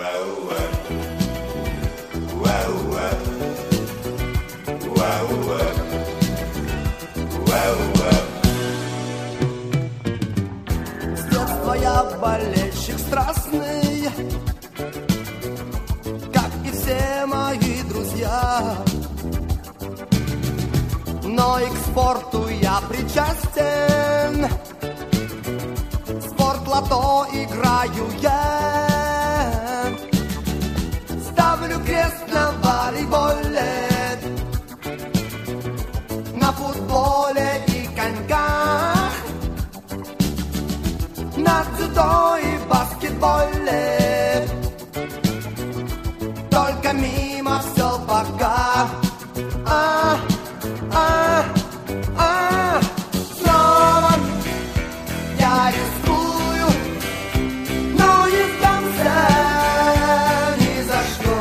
С детства я болельщик страстный, как и все мои друзья. Но и к спорту я причастен. Спорт лото играю я. Ставлю крест на волейболе, на футболе и коньках, на дзюдо и баскетболе. Только мимо все пока. Снова я рискую, но не сдамся ни за что.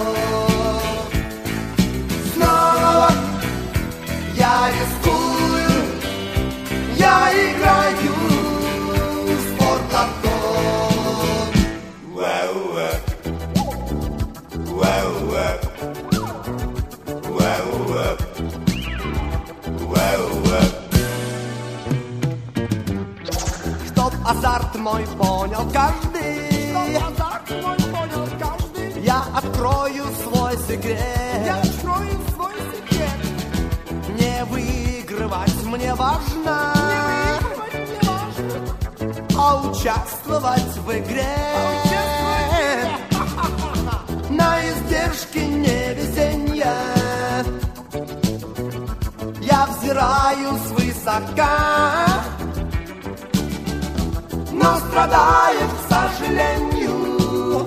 Снова я рискую, я играю в спортлото. Чтоб азарт мой понял каждый, я открою свой секрет. Не выигрывать мне важно, а участвовать в игре. На издержки невезенья я взираю свысока, но страдает, к сожалению,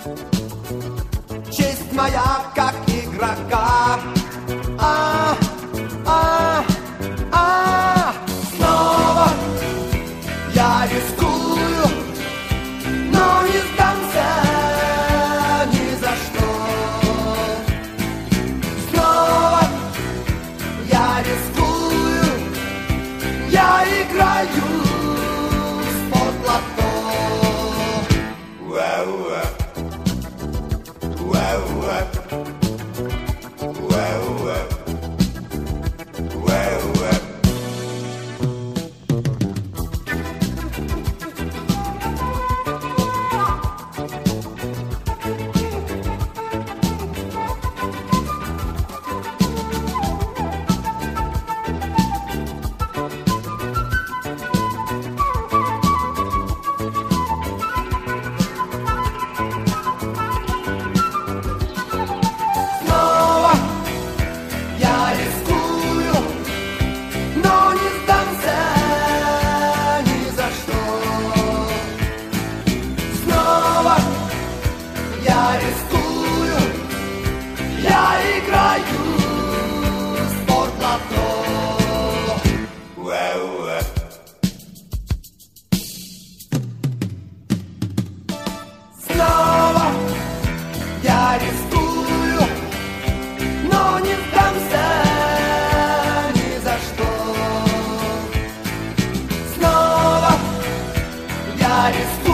честь моя как игрока. Снова я рискую, но не сдамся ни за что. Снова я рискую, я играю в спортлото. Я рискую, я играю в спортлото. Снова я рискую, но не сдамся ни за что. Снова я рискую.